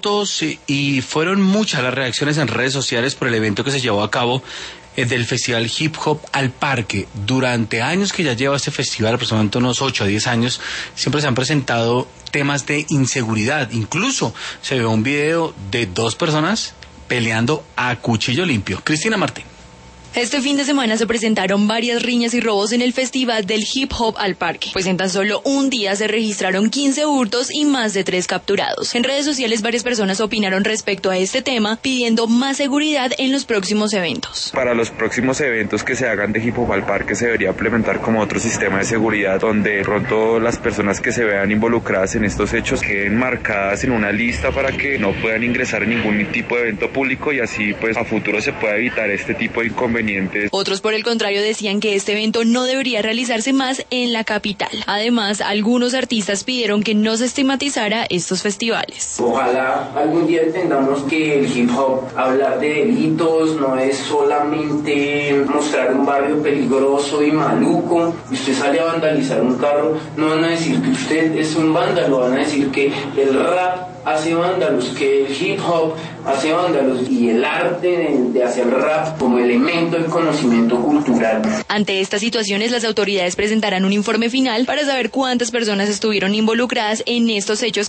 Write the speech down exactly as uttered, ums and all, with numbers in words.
fotos y fueron muchas las reacciones en redes sociales por el evento que se llevó a cabo eh, del Festival Hip Hop al Parque. Durante años que ya lleva este festival, aproximadamente unos ocho a diez años, siempre se han presentado temas de inseguridad. Incluso se ve un video de dos personas peleando a cuchillo limpio. Cristina Martín. Este fin de semana se presentaron varias riñas y robos en el Festival del Hip Hop al Parque, pues en tan solo un día se registraron quince hurtos y más de tres capturados. En redes sociales varias personas opinaron respecto a este tema, pidiendo más seguridad en los próximos eventos. Para los próximos eventos que se hagan de Hip Hop al Parque se debería implementar como otro sistema de seguridad donde pronto las personas que se vean involucradas en estos hechos queden marcadas en una lista para que no puedan ingresar en ningún tipo de evento público y así pues a futuro se pueda evitar este tipo de inconvenientes. Otros, por el contrario, decían que este evento no debería realizarse más en la capital. Además, algunos artistas pidieron que no se estigmatizara estos festivales. Ojalá algún día entendamos que el hip hop, hablar de delitos, no es solamente mostrar un barrio peligroso y maluco. Usted sale a vandalizar un carro, no van a decir que usted es un vándalo, van a decir que el rap hace vándalos, que el hip hop hace vándalos y el arte de, de hacer rap como elemento de conocimiento cultural. Ante estas situaciones, las autoridades presentarán un informe final para saber cuántas personas estuvieron involucradas en estos hechos